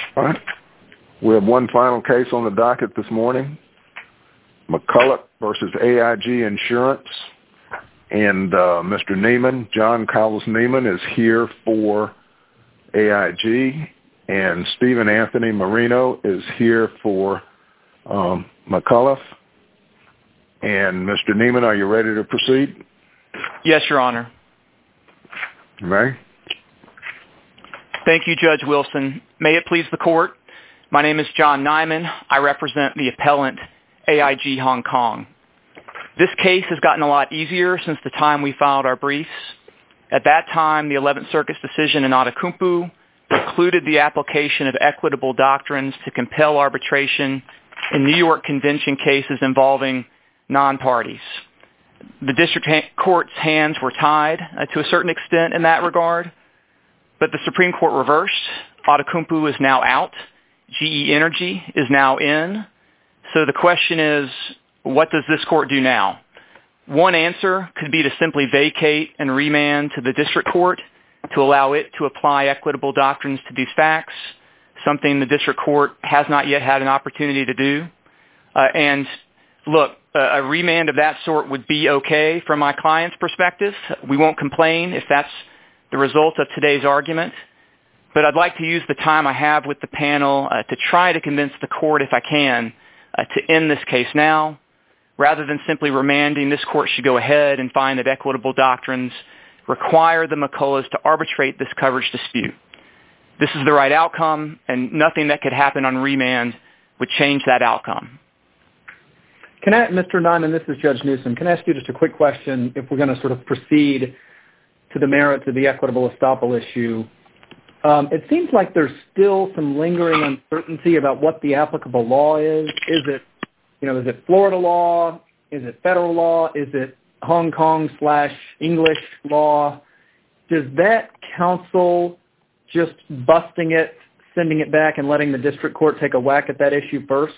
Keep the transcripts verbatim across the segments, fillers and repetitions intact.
All right. We have one final case on the docket this morning, McCulloch versus A I G Insurance. And uh, Mister Neiman, John Carlos Neiman, is here for A I G, and Stephen Anthony Marino is here for um, McCulloch. And Mister Neiman, are you ready to proceed? Yes, Your Honor. You may. Thank you, Judge Wilson. May it please the Court, my name is John Neiman. I represent the appellant A I G Hong Kong. This case has gotten a lot easier since the time we filed our briefs. At that time, the eleventh Circuit's decision in Outokumpu precluded the application of equitable doctrines to compel arbitration in New York Convention cases involving non-parties. The district ha- court's hands were tied uh, to a certain extent in that regard, but the Supreme Court reversed. Outokumpu is now out. G E Energy is now in. So the question is, what does this court do now? One answer could be to simply vacate and remand to the district court to allow it to apply equitable doctrines to these facts, something the district court has not yet had an opportunity to do. Uh, and look, uh, a remand of that sort would be okay from my client's perspective. We won't complain if that's the result of today's argument. But I'd like to use the time I have with the panel uh, to try to convince the court, if I can, uh, to end this case now. Rather than simply remanding, this court should go ahead and find that equitable doctrines require the McCulloughs to arbitrate this coverage dispute. This is the right outcome, and nothing that could happen on remand would change that outcome. Can I, Mister Neiman, this is Judge Newsom. Can I ask you just a quick question if we're going to sort of proceed to the merits of the equitable estoppel issue? Um, it seems like there's still some lingering uncertainty about what the applicable law is. Is it You know, is it Florida law? Is it federal law? Is it Hong Kong slash English law? Does that counsel just busting it, sending it back, and letting the district court take a whack at that issue first?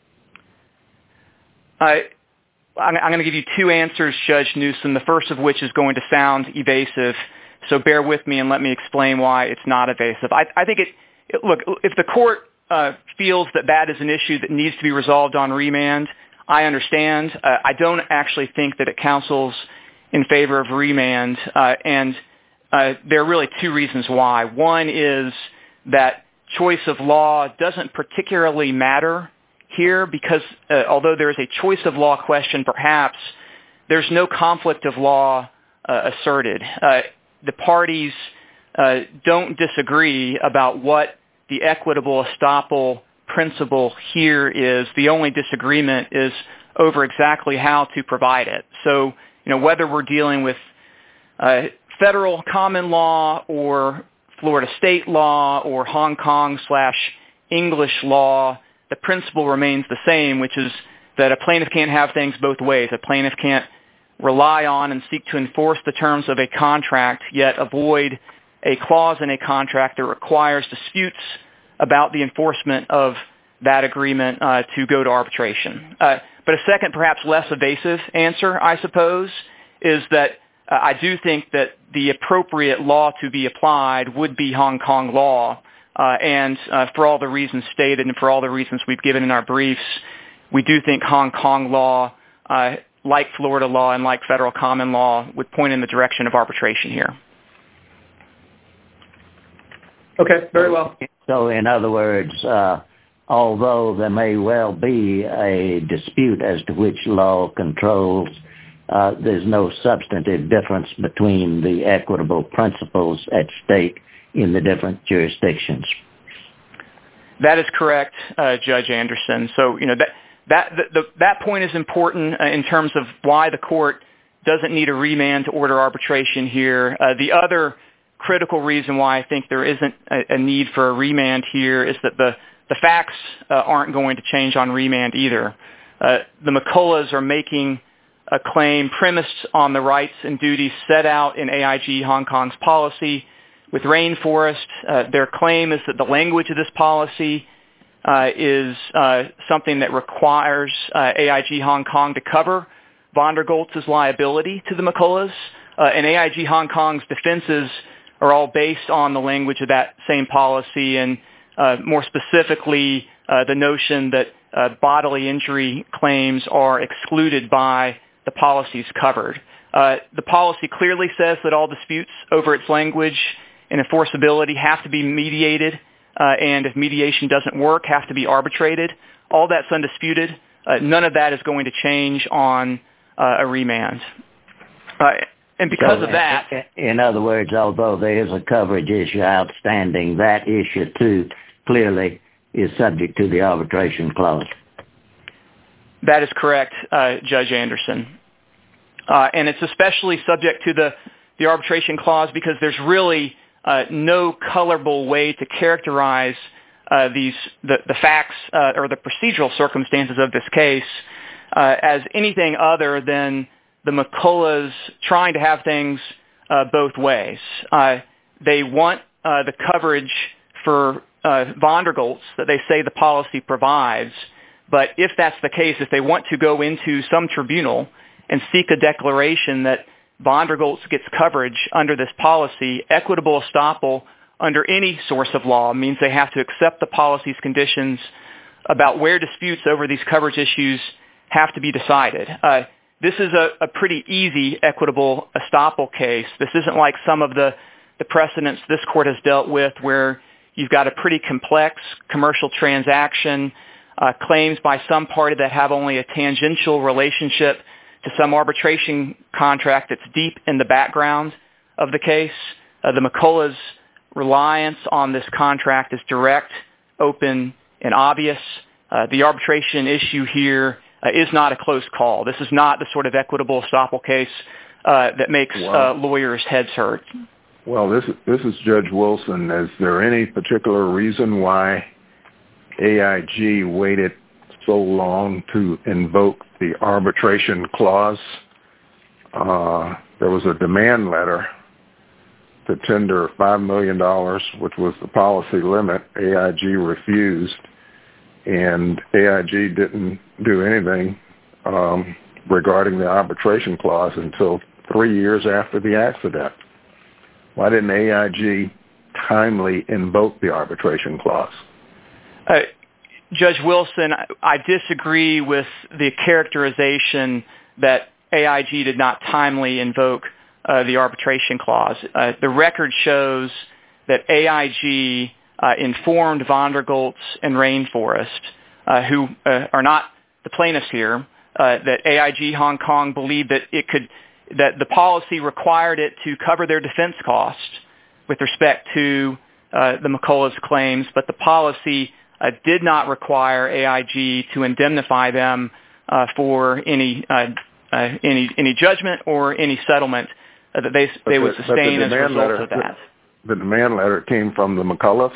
I, I'm going to give you two answers, Judge Newsom, the first of which is going to sound evasive, so bear with me and let me explain why it's not evasive. I, I think it, it, look, if the court Uh, feels that that is an issue that needs to be resolved on remand, I understand. Uh, I don't actually think that it counsels in favor of remand, uh, and uh, there are really two reasons why. One is that choice of law doesn't particularly matter here because uh, although there is a choice of law question, perhaps, there's no conflict of law uh, asserted. Uh, the parties uh, don't disagree about what the equitable estoppel principle here is. The only disagreement is over exactly how to provide it. So, you know, whether we're dealing with uh, federal common law or Florida state law or Hong Kong slash English law, the principle remains the same, which is that a plaintiff can't have things both ways. A plaintiff can't rely on and seek to enforce the terms of a contract, yet avoid a clause in a contract that requires disputes about the enforcement of that agreement uh, to go to arbitration. Uh, but a second, perhaps less evasive answer, I suppose, is that uh, I do think that the appropriate law to be applied would be Hong Kong law. Uh, and uh, for all the reasons stated and for all the reasons we've given in our briefs, we do think Hong Kong law, uh, like Florida law and like federal common law, would point in the direction of arbitration here. Okay, very well. So, in other words, uh, although there may well be a dispute as to which law controls, uh, there's no substantive difference between the equitable principles at stake in the different jurisdictions. That is correct, uh, Judge Anderson. So, you know, that that the, the, that point is important uh, in terms of why the court doesn't need a remand to order arbitration here. Uh, the other critical reason why I think there isn't a, a need for a remand here is that the, the facts uh, aren't going to change on remand either. Uh, the McCulloughs are making a claim premised on the rights and duties set out in A I G Hong Kong's policy with Rainforest. Uh, their claim is that the language of this policy uh, is uh, something that requires uh, A I G Hong Kong to cover Vondergoltz's liability to the McCulloughs, uh, and A I G Hong Kong's defenses are all based on the language of that same policy, and uh, more specifically uh, the notion that uh, bodily injury claims are excluded by the policies covered. Uh, the policy clearly says that all disputes over its language and enforceability have to be mediated, uh, and if mediation doesn't work, have to be arbitrated. All that's undisputed. Uh, none of that is going to change on uh, a remand. Uh, and because so, of that... In other words, although there is a coverage issue outstanding, that issue, too, clearly is subject to the arbitration clause. That is correct, uh, Judge Anderson. Uh, and it's especially subject to the, the arbitration clause because there's really uh, no colorable way to characterize uh, these the, the facts uh, or the procedural circumstances of this case uh, as anything other than the McCulloughs trying to have things uh, both ways. Uh, they want uh, the coverage for uh, Vondergoltz that they say the policy provides, but if that's the case, if they want to go into some tribunal and seek a declaration that Vondergoltz gets coverage under this policy, equitable estoppel under any source of law means they have to accept the policy's conditions about where disputes over these coverage issues have to be decided. Uh, this is a, a pretty easy equitable estoppel case. This isn't like some of the, the precedents this court has dealt with where you've got a pretty complex commercial transaction, uh, claims by some party that have only a tangential relationship to some arbitration contract that's deep in the background of the case. Uh, the McCulloughs' reliance on this contract is direct, open, and obvious. Uh, the arbitration issue here uh, is not a close call. This is not the sort of equitable estoppel case uh, that makes wow. uh, lawyers' heads hurt. Well, this, this is Judge Wilson. Is there any particular reason why A I G waited so long to invoke the arbitration clause? Uh, there was a demand letter to tender five million dollars, which was the policy limit. A I G refused, and A I G didn't do anything um, regarding the arbitration clause until three years after the accident. Why didn't A I G timely invoke the arbitration clause? Uh, Judge Wilson, I disagree with the characterization that A I G did not timely invoke uh, the arbitration clause. Uh, the record shows that A I G uh, informed Vondergoltz and Rainforest, uh, who uh, are not the plaintiffs here, uh, that A I G Hong Kong believed that it could, that the policy required it to cover their defense costs with respect to uh, the McCulloughs' claims, but the policy Uh, did not require A I G to indemnify them uh, for any uh, uh, any any judgment or any settlement uh, that they they would sustain the as a result letter, of that. The, the demand letter came from the McCulloughs?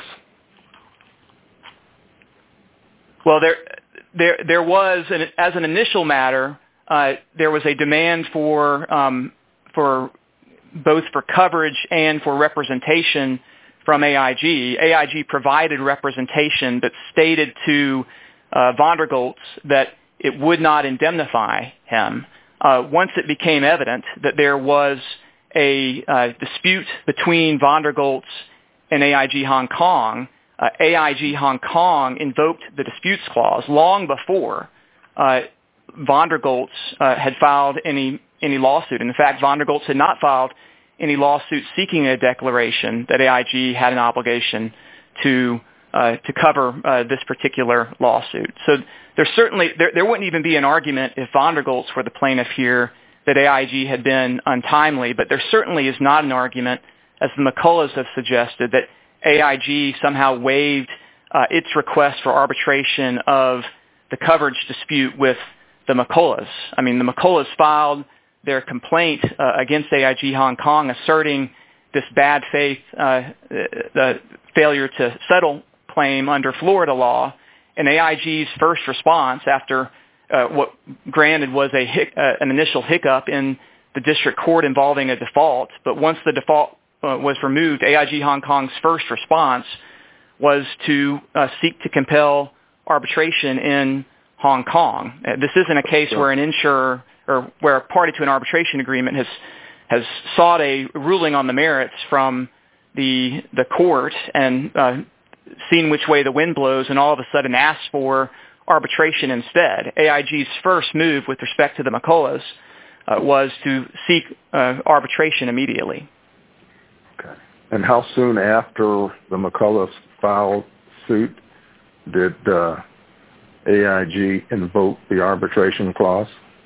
Well, there there there was an, as an initial matter, uh, there was a demand for um, for both for coverage and for representation from A I G. A I G provided representation that stated to uh, Vondergoltz that it would not indemnify him. Uh, once it became evident that there was a uh, dispute between Vondergoltz and A I G Hong Kong, uh, A I G Hong Kong invoked the disputes clause long before uh, Vondergoltz uh, had filed any any lawsuit. And in fact, Vondergoltz had not filed any lawsuit seeking a declaration that A I G had an obligation to uh, to cover uh, this particular lawsuit. So there's certainly there, there wouldn't even be an argument if Vondergoltz were the plaintiff here that A I G had been untimely, but there certainly is not an argument, as the McCulloughs have suggested, that A I G somehow waived uh, its request for arbitration of the coverage dispute with the McCulloughs. I mean, the McCulloughs filed their complaint uh, against A I G Hong Kong asserting this bad faith, uh, the failure to settle claim under Florida law, and A I G's first response after uh, what granted was a hic- uh, an initial hiccup in the district court involving a default, but once the default uh, was removed, A I G Hong Kong's first response was to uh, seek to compel arbitration in Hong Kong. Uh, this isn't a case where an insurer or where a party to an arbitration agreement has has sought a ruling on the merits from the the court and uh, seen which way the wind blows and all of a sudden asked for arbitration instead. A I G's first move with respect to the McCulloughs uh, was to seek uh, arbitration immediately. Okay. And how soon after the McCulloughs filed suit did uh, A I G invoke the arbitration clause?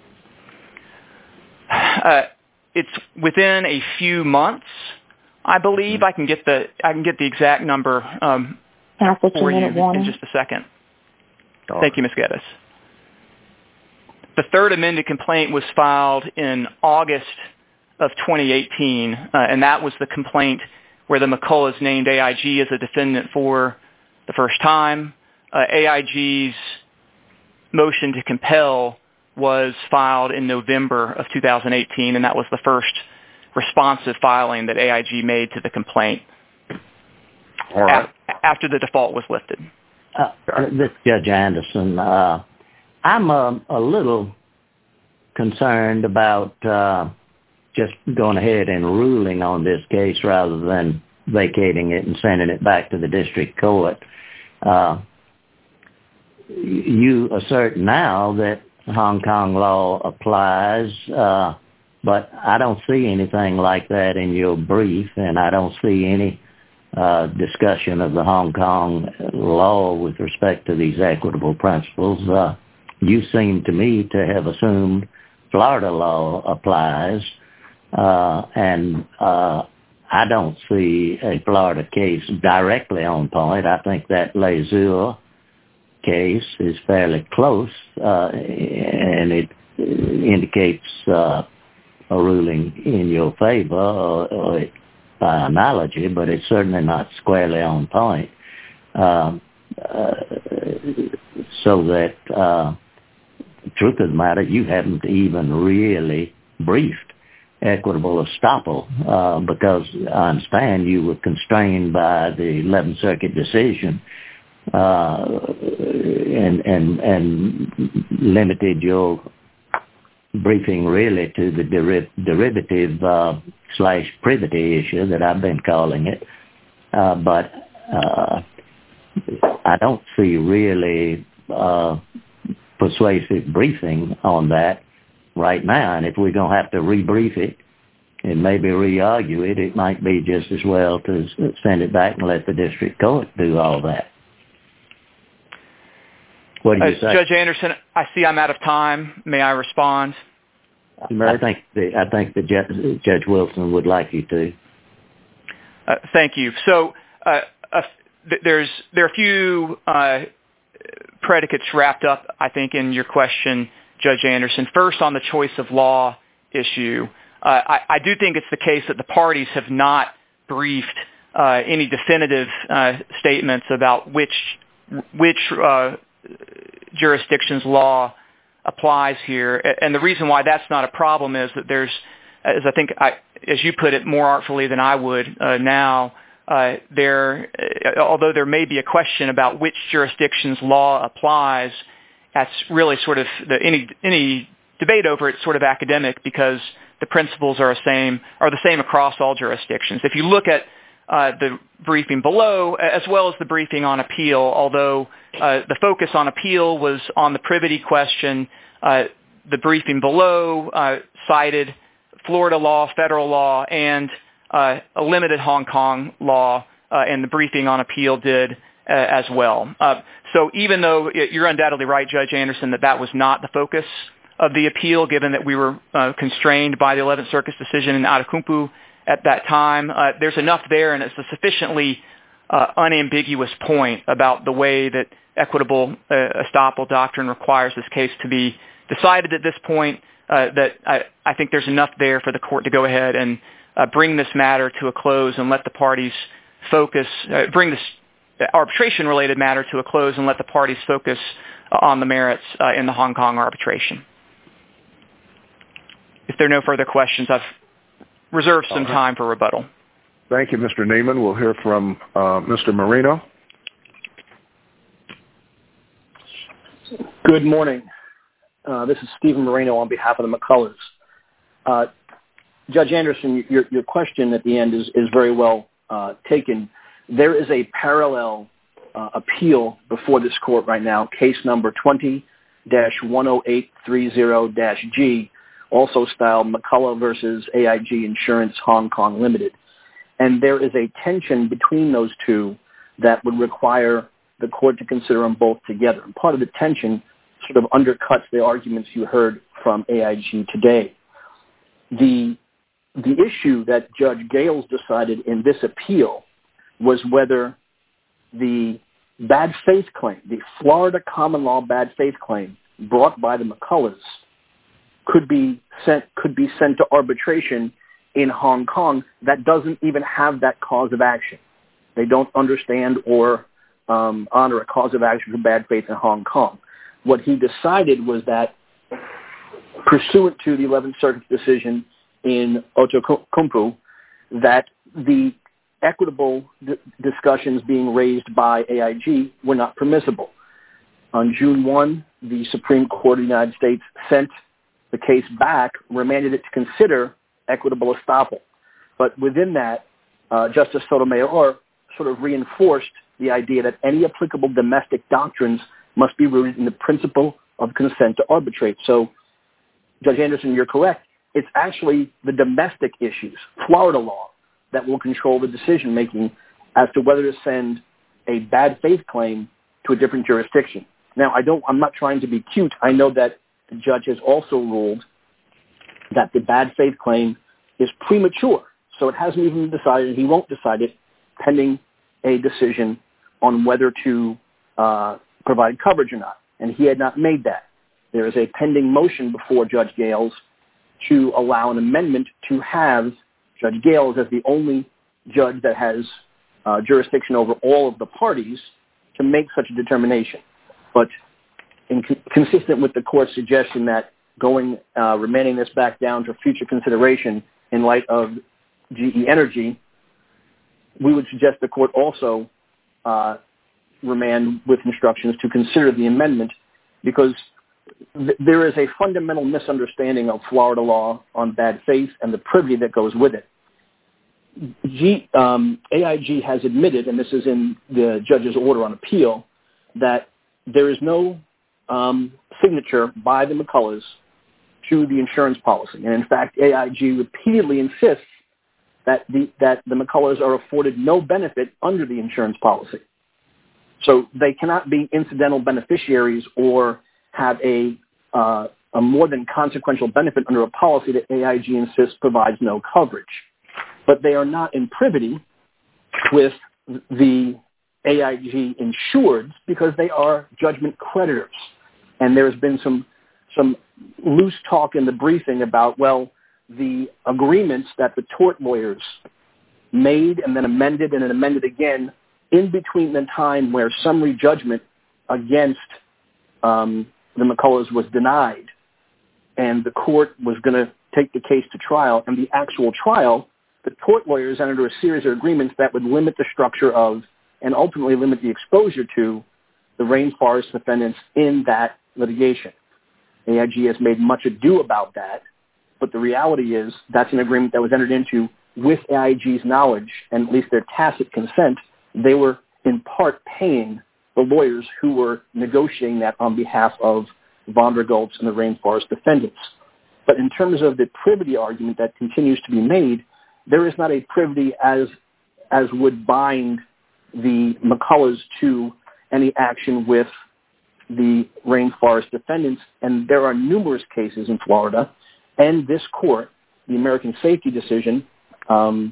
Uh, it's within a few months, I believe. I can get the I can get the exact number um, for you in just a second. All Thank right. you, Miz Geddes. The third amended complaint was filed in August of twenty eighteen, uh, and that was the complaint where the McCulloughs named A I G as a defendant for the first time. Uh, A I G's motion to compel was filed in November of two thousand eighteen, and that was the first responsive filing that A I G made to the complaint All right. a- after the default was lifted. Uh, this Judge Anderson, uh, I'm a, a little concerned about uh, just going ahead and ruling on this case rather than vacating it and sending it back to the district court. Uh, you assert now that Hong Kong law applies, uh, but I don't see anything like that in your brief, and I don't see any uh, discussion of the Hong Kong law with respect to these equitable principles. Uh, you seem to me to have assumed Florida law applies, uh, and uh, I don't see a Florida case directly on point. I think that Lazure case is fairly close, uh, and it indicates uh, a ruling in your favor or, or by analogy, but it's certainly not squarely on point. Um, uh, so that, uh, the truth of the matter, you haven't even really briefed equitable estoppel, uh, because I understand you were constrained by the eleventh Circuit decision uh, and, and, and limited your briefing really to the deriv- derivative uh, slash privity issue that I've been calling it. Uh, but uh, I don't see really uh, persuasive briefing on that right now. And if we're going to have to rebrief it and maybe re-argue it, it might be just as well to send it back and let the district court do all that. What do you uh, say? Judge Anderson, I see I'm out of time. May I respond? I think the, I think the Judge, Judge Wilson would like you to. Uh, thank you. So uh, uh, there's there are a few uh, predicates wrapped up, I think, in your question, Judge Anderson. First, on the choice of law issue, uh, I, I do think it's the case that the parties have not briefed uh, any definitive uh, statements about which which uh, jurisdiction's law applies here. And the reason why that's not a problem is that there's, as I think, I, as you put it more artfully than I would uh, now, uh, there, uh, although there may be a question about which jurisdiction's law applies, that's really sort of the, any any debate over it sort of academic because the principles are the same are the same across all jurisdictions. If you look at uh, the briefing below, as well as the briefing on appeal, although uh, the focus on appeal was on the privity question, uh, the briefing below uh, cited Florida law, federal law, and uh, a limited Hong Kong law, uh, and the briefing on appeal did uh, as well. Uh, so even though you're undoubtedly right, Judge Anderson, that that was not the focus of the appeal, given that we were uh, constrained by the eleventh Circuit's decision in Atakumpu at that time, uh, there's enough there, and it's a sufficiently uh, unambiguous point about the way that equitable uh, estoppel doctrine requires this case to be decided at this point uh, that I, I think there's enough there for the court to go ahead and uh, bring this matter to a close and let the parties focus, uh, bring this arbitration-related matter to a close and let the parties focus uh, on the merits uh, in the Hong Kong arbitration. If there are no further questions, I've reserved some time for rebuttal. Thank you, Mister Neiman. We'll hear from uh, Mister Marino. Good morning. Uh, this is Stephen Marino on behalf of the McCulloughs. Uh, Judge Anderson, your, your question at the end is, is very well uh, taken. There is a parallel uh, appeal before this court right now, case number twenty dash one oh eight three zero dash G, also styled McCullough versus A I G Insurance Hong Kong Limited. And there is a tension between those two that would require the court to consider them both together. And part of the tension sort of undercuts the arguments you heard from A I G today. The, the issue that Judge Gales decided in this appeal was whether the bad faith claim, the Florida common law bad faith claim brought by the McCulloughs could be sent, could be sent to arbitration in Hong Kong that doesn't even have that cause of action. They don't understand or um, honor a cause of action for bad faith in Hong Kong. What he decided was that, pursuant to the eleventh Circuit's decision in Outokumpu, that the equitable d- discussions being raised by A I G were not permissible. On June first, the Supreme Court of the United States sent the case back, remanded it to consider equitable estoppel. But within that, uh, Justice Sotomayor sort of reinforced the idea that any applicable domestic doctrines must be rooted in the principle of consent to arbitrate. So, Judge Anderson, you're correct. It's actually the domestic issues, Florida law, that will control the decision-making as to whether to send a bad faith claim to a different jurisdiction. Now, I don't, I'm not trying to be cute. I know that the judge has also ruled that the bad faith claim is premature, so it hasn't even been decided, and he won't decide it pending a decision on whether to uh, provide coverage or not, and he had not made that. There is a pending motion before Judge Gales to allow an amendment to have Judge Gales as the only judge that has uh, jurisdiction over all of the parties to make such a determination. But in co- consistent with the court's suggestion that going, uh, remanding this back down to future consideration in light of G E Energy, we would suggest the court also uh, remand with instructions to consider the amendment, because th- there is a fundamental misunderstanding of Florida law on bad faith and the privity that goes with it. G, um, A I G has admitted, and this is in the judge's order on appeal, that there is no um, signature by the McCulloughs to the insurance policy. And in fact, A I G repeatedly insists that the, that the McCulloughs are afforded no benefit under the insurance policy. So they cannot be incidental beneficiaries or have a, uh, a more than consequential benefit under a policy that A I G insists provides no coverage. But they are not in privity with the A I G insureds because they are judgment creditors. And there's been some some loose talk in the briefing about, well, the agreements that the tort lawyers made and then amended and then amended again in between the time where summary judgment against um, the McCulloughs was denied and the court was going to take the case to trial, and the actual trial, the tort lawyers entered into a series of agreements that would limit the structure of and ultimately limit the exposure to the rainforest defendants in that litigation. A I G has made much ado about that, but the reality is that's an agreement that was entered into with A I G's knowledge and at least their tacit consent. They were in part paying the lawyers who were negotiating that on behalf of Vondergoltz and the rainforest defendants. But in terms of the privity argument that continues to be made, there is not a privity as as would bind the McCulloughs to any action with the rainforest defendants. And there are numerous cases in Florida and this court, the American Safety Decision, um,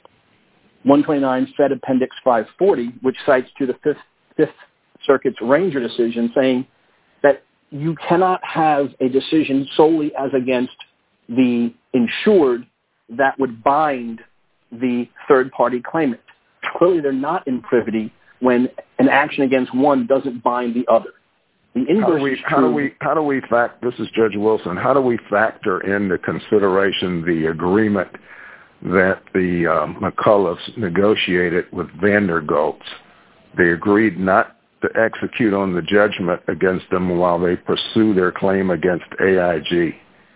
one twenty-nine Fed Appendix five forty, which cites to the Fifth, Fifth Circuit's Ranger decision, saying that you cannot have a decision solely as against the insured that would bind the third-party claimant. Clearly, they're not in privity when an action against one doesn't bind the other. The how do we, how do we, how do we fact, this is Judge Wilson, how do we factor into consideration the agreement that the uh, McCulloughs negotiated with Vandergoltz? They agreed not to execute on the judgment against them while they pursue their claim against A I G.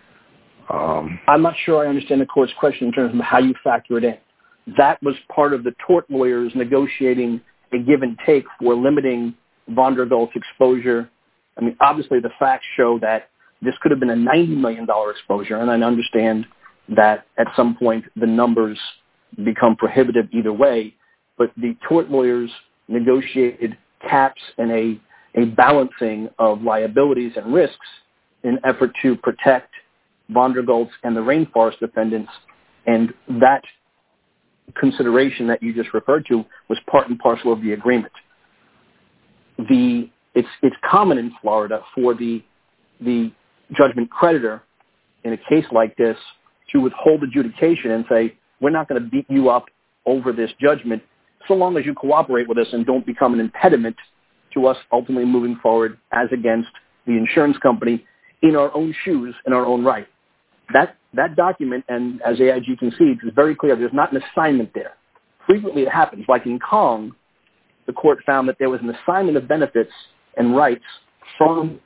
Um, I'm not sure I understand the court's question in terms of how you factor it in. That was part of the tort lawyers negotiating a give and take for limiting Vonderbilt's exposure. I mean, obviously the facts show that this could have been a ninety million dollars exposure, and I understand that at some point the numbers become prohibitive either way, but the tort lawyers negotiated caps and a, a balancing of liabilities and risks in an effort to protect Vonderbilt's and the rainforest defendants, and that consideration that you just referred to was part and parcel of the agreement. The it's it's common in Florida for the the judgment creditor in a case like this to withhold adjudication and say, we're not going to beat you up over this judgment so long as you cooperate with us and don't become an impediment to us ultimately moving forward as against the insurance company in our own shoes, in our own right. That that document, and as A I G concedes, is very clear. There's not an assignment there. Frequently it happens. Like in Kong, the court found that there was an assignment of benefits and rights from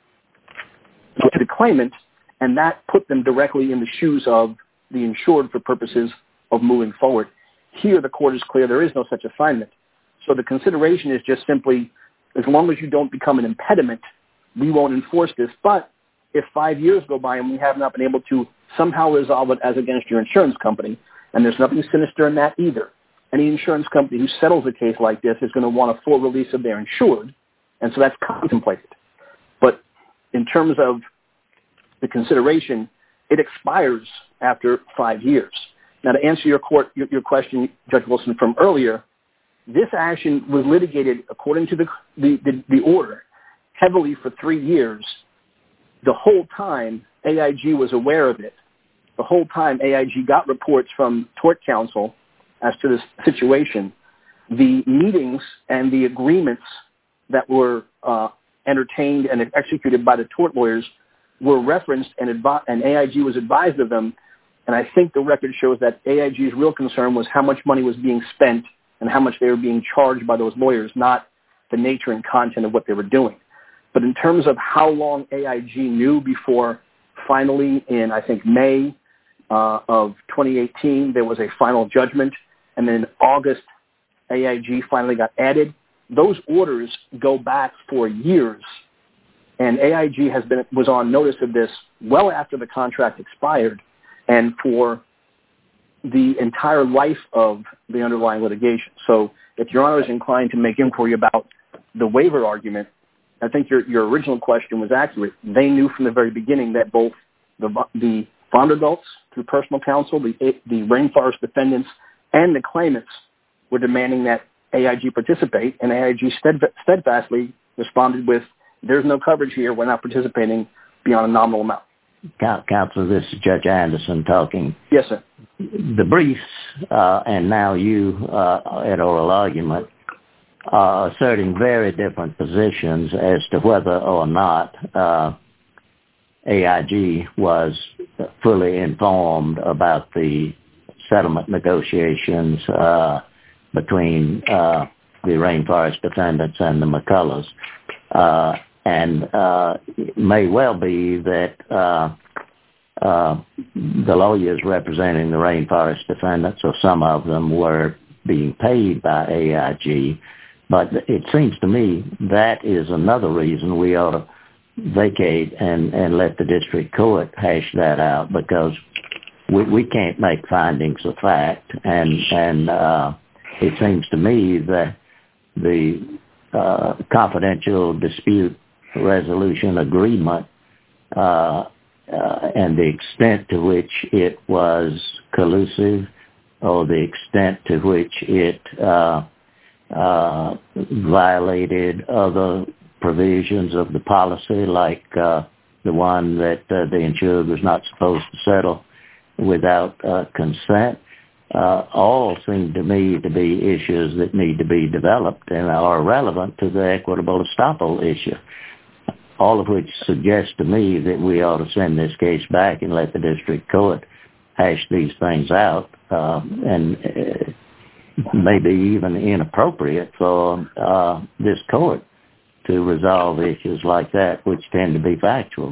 to the claimant, and that put them directly in the shoes of the insured for purposes of moving forward. Here, the court is clear there is no such assignment. So the consideration is just simply, as long as you don't become an impediment, we won't enforce this. But if five years go by and we have not been able to somehow resolve it as against your insurance company, and there's nothing sinister in that either, any insurance company who settles a case like this is going to want a full release of their insured, and so that's contemplated. But in terms of the consideration, it expires after five years. Now, to answer your, court, your, your question, Judge Wilson, from earlier, this action was litigated according to the, the, the, the order heavily for three years. The whole time, A I G was aware of it. The whole time, A I G got reports from tort counsel as to this situation. The meetings and the agreements that were uh, entertained and executed by the tort lawyers were referenced, and, advi- and A I G was advised of them. And I think the record shows that A I G's real concern was how much money was being spent and how much they were being charged by those lawyers, not the nature and content of what they were doing. But in terms of how long A I G knew before finally in, I think, May uh, of twenty eighteen, there was a final judgment, and then in August, A I G finally got added. Those orders go back for years, and A I G has been was on notice of this well after the contract expired and for the entire life of the underlying litigation. So if Your Honor is inclined to make inquiry about the waiver argument, I think your, your original question was accurate. They knew from the very beginning that both the, the Vonderbilts, through personal counsel, the, the rainforest defendants, and the claimants were demanding that A I G participate, and A I G steadfastly responded with, there's no coverage here, we're not participating beyond a nominal amount. Counsel, this is Judge Anderson talking. Yes, sir. The briefs, uh, and now you uh, at oral argument, are asserting very different positions as to whether or not uh, A I G was fully informed about the settlement negotiations uh, between uh, the rainforest defendants and the McCullough. Uh, and uh, it may well be that uh, uh, the lawyers representing the rainforest defendants, or some of them, were being paid by A I G. But it seems to me that is another reason we ought to vacate and, and let the district court hash that out, because we, we can't make findings of fact. And, and uh, it seems to me that the uh, confidential dispute resolution agreement uh, uh, and the extent to which it was collusive, or the extent to which it uh, uh, violated other provisions of the policy, like uh, the one that uh, the insured was not supposed to settle without uh, consent, uh, all seem to me to be issues that need to be developed and are relevant to the equitable estoppel issue, all of which suggests to me that we ought to send this case back and let the district court hash these things out, uh, and uh, maybe even inappropriate for uh, this court to resolve issues like that, which tend to be factual.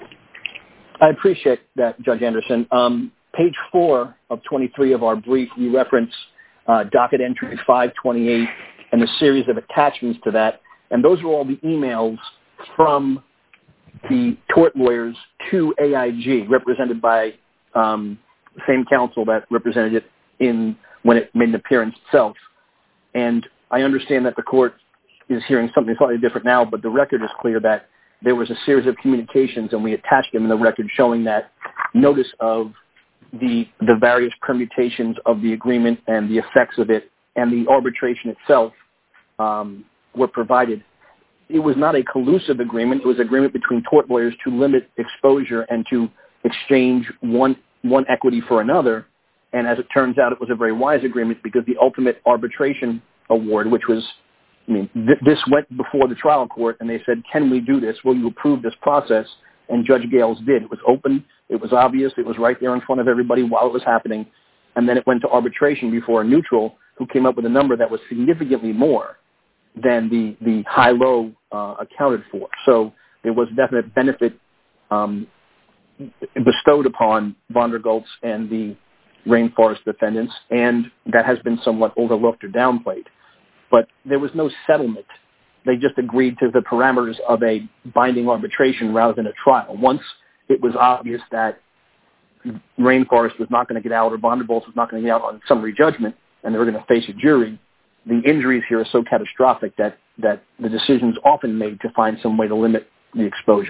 I appreciate that, Judge Anderson. Um, page four of twenty-three of our brief, we reference uh, docket entry five twenty-eight and a series of attachments to that. And those are all the emails from the tort lawyers to A I G, represented by um, the same counsel that represented it in when it made an appearance itself. And I understand that the court is hearing something slightly different now, but the record is clear that there was a series of communications, and we attached them in the record showing that notice of the the various permutations of the agreement and the effects of it and the arbitration itself um, were provided. It was not a collusive agreement. It was an agreement between tort lawyers to limit exposure and to exchange one one equity for another. And as it turns out, it was a very wise agreement because the ultimate arbitration award, which was, I mean, th- this went before the trial court, and they said, can we do this? Will you approve this process? And Judge Gales did. It was open. It was obvious. It was right there in front of everybody while it was happening. And then it went to arbitration before a neutral who came up with a number that was significantly more than the, the high-low uh, accounted for. So there was definite benefit um, bestowed upon Vondergoltz and the Rainforest defendants, and that has been somewhat overlooked or downplayed. But there was no settlement. They just agreed to the parameters of a binding arbitration rather than a trial. Once it was obvious that Rainforest was not going to get out or Vondergoltz was not going to get out on summary judgment and they were going to face a jury, the injuries here are so catastrophic that, that the decision's often made to find some way to limit the exposure.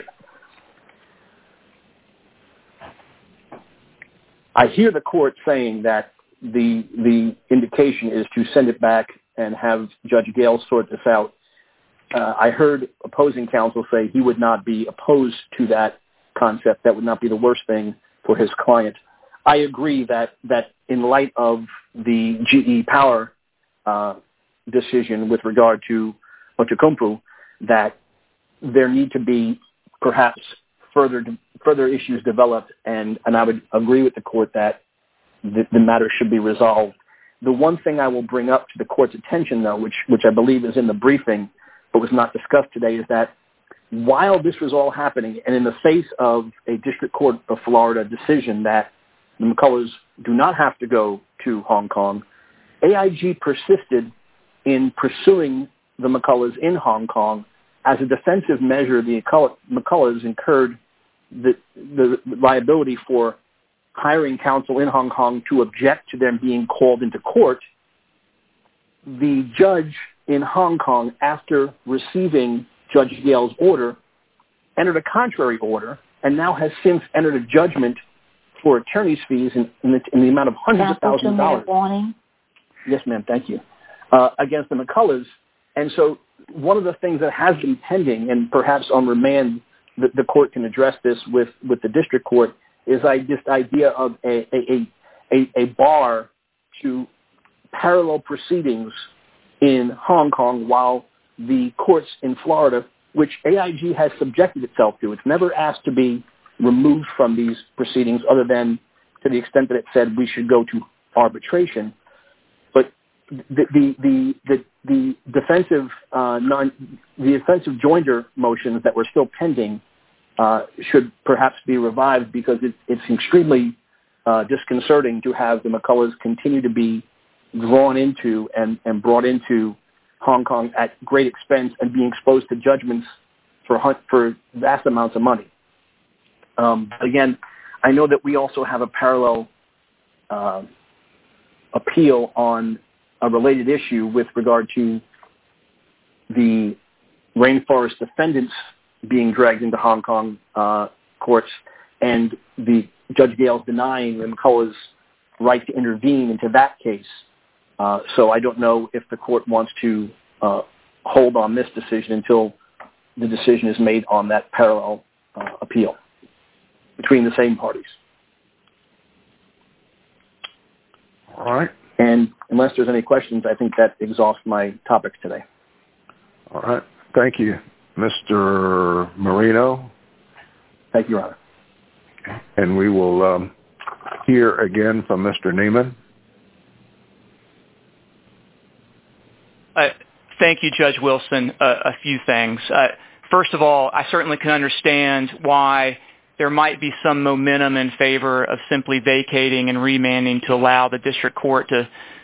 I hear the court saying that the the indication is to send it back and have Judge Gales sort this out. Uh, I heard opposing counsel say he would not be opposed to that concept. That would not be the worst thing for his client. I agree that, that in light of the G E Power uh, decision with regard to Outokumpu, that there need to be perhaps further further issues developed, and, and I would agree with the court that the, the matter should be resolved. The one thing I will bring up to the court's attention, though, which, which I believe is in the briefing but was not discussed today, is that while this was all happening, and in the face of a District Court of Florida decision that the McCullers do not have to go to Hong Kong, A I G persisted in pursuing the McCullers in Hong Kong. As a defensive measure, the McCullers incurred the, the liability for hiring counsel in Hong Kong to object to them being called into court. The judge in Hong Kong, after receiving Judge Gale's order, entered a contrary order and now has since entered a judgment for attorney's fees in, in, the, in the amount of hundreds of thousands of dollars. Warning. Yes, ma'am. Thank you. Uh, against the McCullers. And so one of the things that has been pending, and perhaps on remand the, the court can address this with, with the district court, is I, this idea of a, a, a, a bar to parallel proceedings in Hong Kong while the courts in Florida, which A I G has subjected itself to, it's never asked to be removed from these proceedings other than to the extent that it said we should go to arbitration. But the the the the, the defensive uh, non the offensive joinder motions that were still pending uh, should perhaps be revived because it, it's extremely uh, disconcerting to have the McCullers continue to be drawn into and, and brought into Hong Kong at great expense and being exposed to judgments for for vast amounts of money. Um, again, I know that we also have a parallel uh, appeal on a related issue with regard to the Rainforest defendants being dragged into Hong Kong uh, courts and the Judge Gale's denying the McCullers' right to intervene into that case. Uh, so I don't know if the court wants to uh, hold on this decision until the decision is made on that parallel uh, appeal between the same parties. All right. And unless there's any questions, I think that exhausts my topics today. All right. Thank you, Mister Marino. Thank you, Your Honor. And we will um, hear again from Mister Neiman. Uh, thank you, Judge Wilson. Uh, a few things. Uh, first of all, I certainly can understand why there might be some momentum in favor of simply vacating and remanding to allow the district court to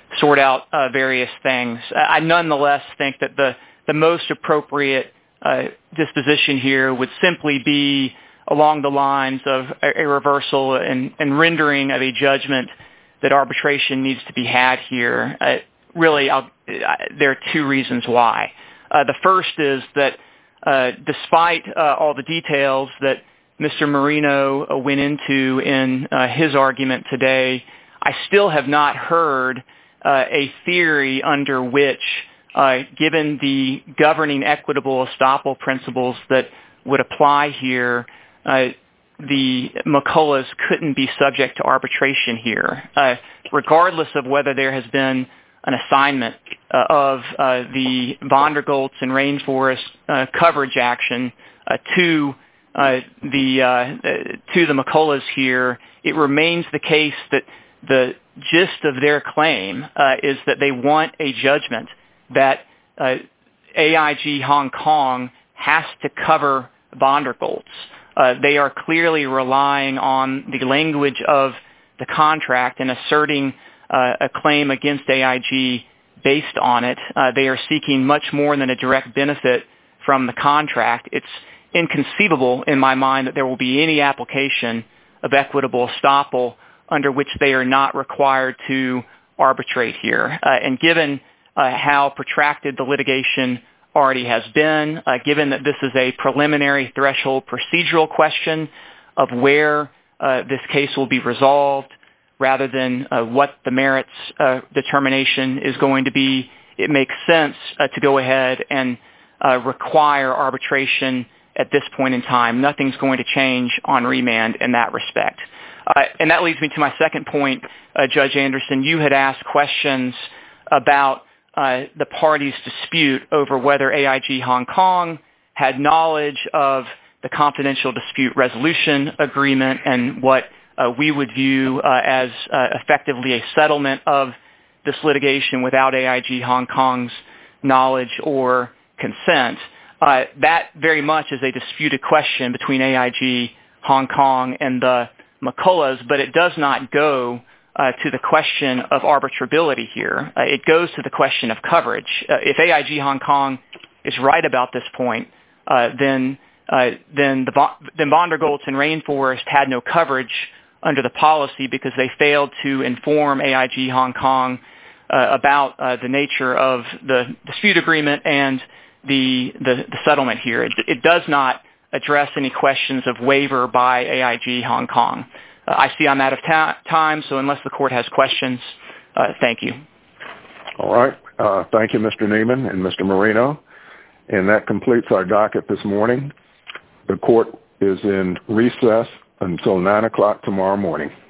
sort out uh, various things. I nonetheless think that the, the most appropriate uh, disposition here would simply be along the lines of a, a reversal and, and rendering of a judgment that arbitration needs to be had here. Uh, really, I'll, I, there are two reasons why. Uh, the first is that uh, despite uh, all the details that Mister Marino uh, went into in uh, his argument today, I still have not heard uh, a theory under which, uh, given the governing equitable estoppel principles that would apply here, uh, the McCulloughs couldn't be subject to arbitration here, uh, regardless of whether there has been an assignment uh, of uh, the Vondergoltz and Rainforest uh, coverage action uh, to uh, the uh, to the McCulloughs here. It remains the case that the gist of their claim uh, is that they want a judgment that uh, A I G Hong Kong has to cover Vondergoltz. Uh, they are clearly relying on the language of the contract and asserting uh, a claim against A I G based on it. Uh, they are seeking much more than a direct benefit from the contract. It's inconceivable in my mind that there will be any application of equitable estoppel under which they are not required to arbitrate here. Uh, and given uh, how protracted the litigation already has been, uh, given that this is a preliminary threshold procedural question of where uh, this case will be resolved rather than uh, what the merits uh, determination is going to be, it makes sense uh, to go ahead and uh, require arbitration at this point in time. Nothing's going to change on remand in that respect. Uh, and that leads me to my second point, uh, Judge Anderson. You had asked questions about uh, the parties' dispute over whether A I G Hong Kong had knowledge of the confidential dispute resolution agreement and what uh, we would view uh, as uh, effectively a settlement of this litigation without A I G Hong Kong's knowledge or consent. Uh, that very much is a disputed question between A I G Hong Kong and the McCulloughs, but it does not go uh, to the question of arbitrability here. Uh, it goes to the question of coverage. Uh, if A I G Hong Kong is right about this point, uh, then uh, then the then Vondergoltz and Rainforest had no coverage under the policy because they failed to inform A I G Hong Kong uh, about uh, the nature of the dispute agreement and the the, the settlement here. It, it does not address any questions of waiver by A I G Hong Kong. Uh, I see I'm out of ta- time, so unless the court has questions, uh, thank you. All right. Uh, thank you, Mister Neiman and Mister Marino. And that completes our docket this morning. The court is in recess until nine o'clock tomorrow morning.